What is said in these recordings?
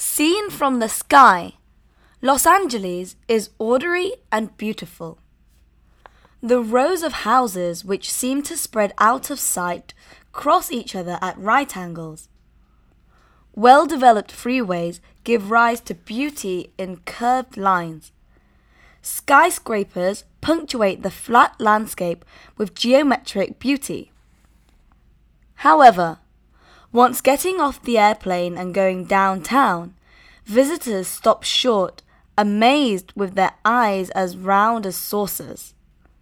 Seen from the sky, Los Angeles is orderly and beautiful. The rows of houses which seem to spread out of sight cross each other at right angles. Well-developed freeways give rise to beauty in curved lines. Skyscrapers punctuate the flat landscape with geometric beauty. However, once getting off the airplane and going downtown, visitors stop short, amazed with their eyes as round as saucers.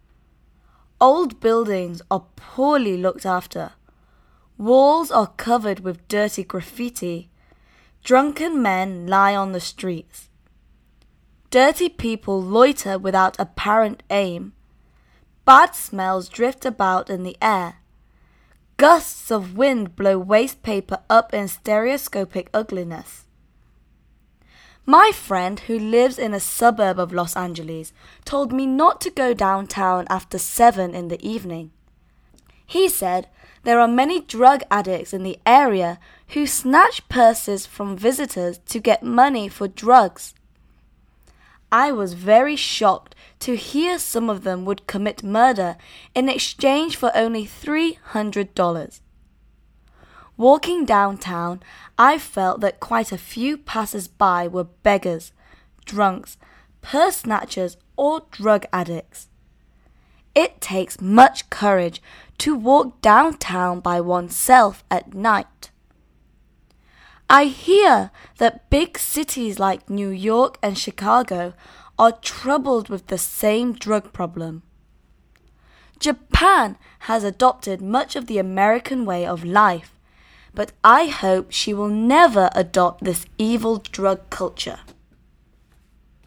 Old buildings are poorly looked after. Walls are covered with dirty graffiti. Drunken men lie on the streets. Dirty people loiter without apparent aim. Bad smells drift about in the air. Gusts of wind blow waste paper up in stereoscopic ugliness. My friend who lives in a suburb of Los Angeles told me not to go downtown after 7 in the evening. He said there are many drug addicts in the area who snatch purses from visitors to get money for drugs. I was very shocked to hear some of them would commit murder in exchange for only $300. Walking downtown, I felt that quite a few passers-by were beggars, drunks, purse snatchers, or drug addicts. It takes much courage to walk downtown by oneself at night. I hear that big cities like New York and Chicago are troubled with the same drug problem. Japan has adopted much of the American way of life, but I hope she will never adopt this evil drug culture.